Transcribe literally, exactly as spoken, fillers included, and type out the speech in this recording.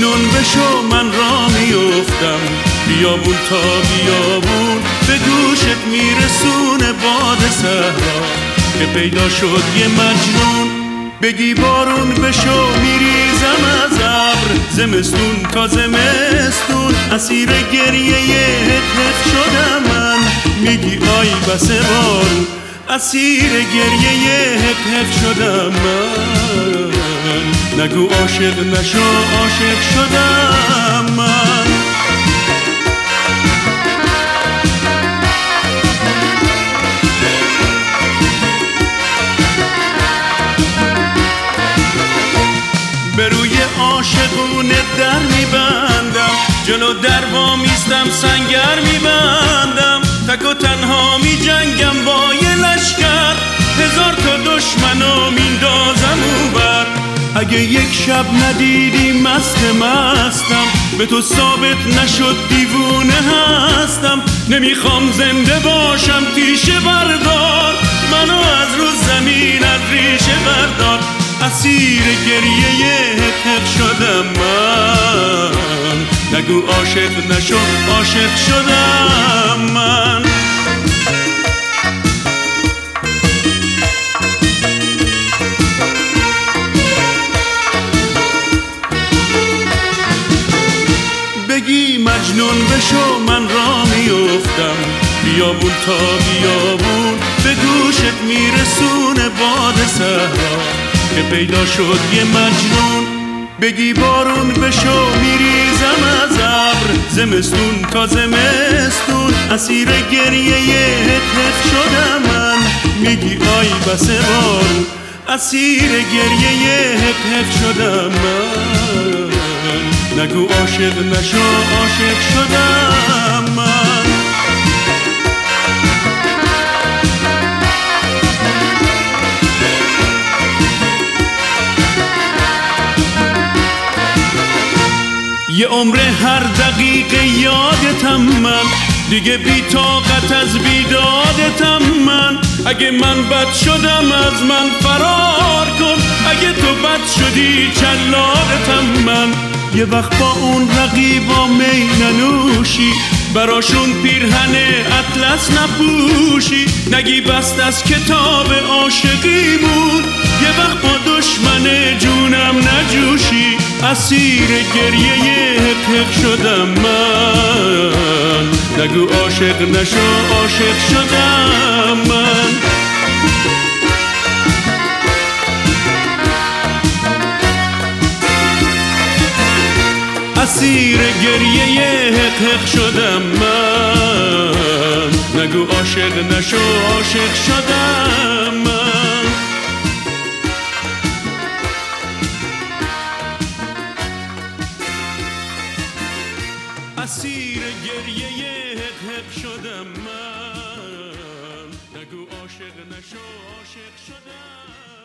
مجنون بشو من را میافتم، بیابون تا بیابون به گوشت میرسونه باد صحرا که پیدا شد یه مجنون. بگی بارون بشو میریزم از ابر، زمستون تا زمستون اسیر گریه هت شدم من. میگی آی بس بارون اسیر گریه هت شدم من. نگو عاشق نشو عاشق شدم من. به روی عاشقونه در میبندم، جلو در با میستم سنگر میبندم. تک و تنها میجنگم با یه لشکر، هزار تا دشمنو میندازم اونور. اگه یک شب ندیدی مست مستم، به تو ثابت نشد دیوونه هستم. نمیخوام زنده باشم تیشه بردار، منو از رو زمین از ریشه بردار. اسیر گریه هت شدم من. نگو عاشق نشو عاشق شدم من. بگی مجنون بشو من را میافتم، بیابون تا بیابون به گوشت میرسونه باد صحرا که پیدا شد یه مجنون. بگی بارون بشو میریزم از ابر، زمستون تا زمستون اسیر گریه هت شدم من. میگی آی بس بارون اسیر گریه هت شدم من. نگو عاشق نشو عاشق شدم من. یه عمر هر دقیقه یادتم من، دیگه بی طاقت از بیدادتم من. اگه من بد شدم از من فرار کن، اگه تو بد شدی جلادتم من. یه وقت با اون رقیبا می ننوشی، براشون پیرهن اطلس نپوشی. نگی بست از کتاب عاشقیمون، یه وقت با دشمن جونم نجوشی. اسیر گریه هت شدم من. نگو عاشق نشو عاشق شدم من. اسیر گریه هت شدم من. نگو عاشق نشو عاشق شدم من. اسیر گریه هت شدم من. نگو عاشق نشو عاشق شدم.